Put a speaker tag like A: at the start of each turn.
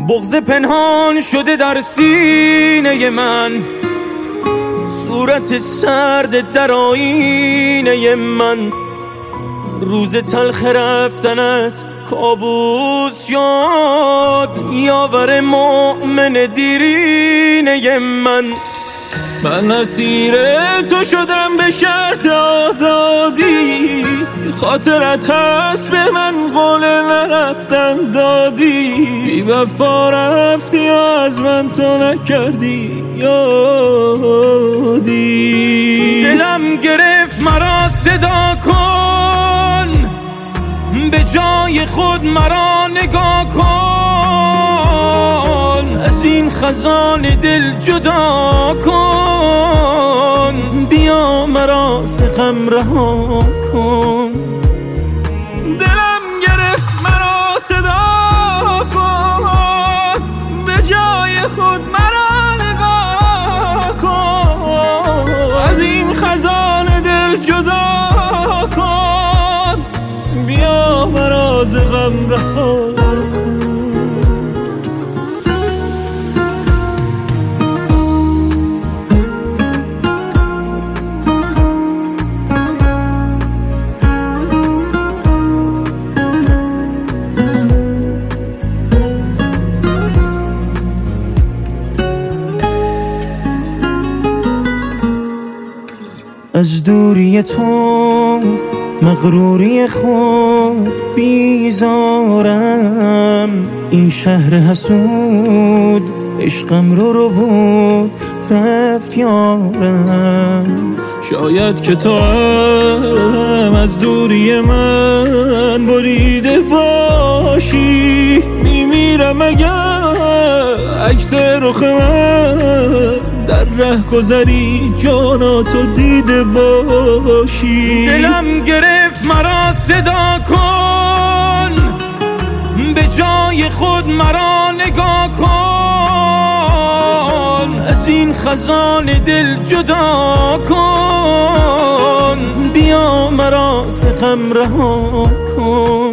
A: بغض پنهان شده در سینه من، صورت سرد در آینه من. روز تلخ رفتنت کابوس شد، یاور مؤمن دیرینه من. من اسیر تو شدم به شرط آزادی، خاطرت هست به من قول نرفتن دادی. بی وفا رفتی و از من تو نکردی یادی. دلم گرفت مرا صدا کن، به جای خود مرا نگاه کن. از این خزان دل جدا کن، بیا مرا ز غم رها کن. دلم گرفت مرا صدا کن، به جای خود مرا نگاه کن. از این خزان دل جدا کن، بیا مرا ز غم رها کن. از دوری تو مغروری خود بیزارم، این شهر حسود عشقم رو بود رفت یارم. شاید که تو هم از دوری من بریده باشی، میمیرم اگر عکس رخ من در ره گذری جاناتو دیده باشی. دلم گرفت مرا صدا کن، به جای خود مرا نگاه کن. از این خزان دل جدا کن، بیا مرا ز غم رها کن.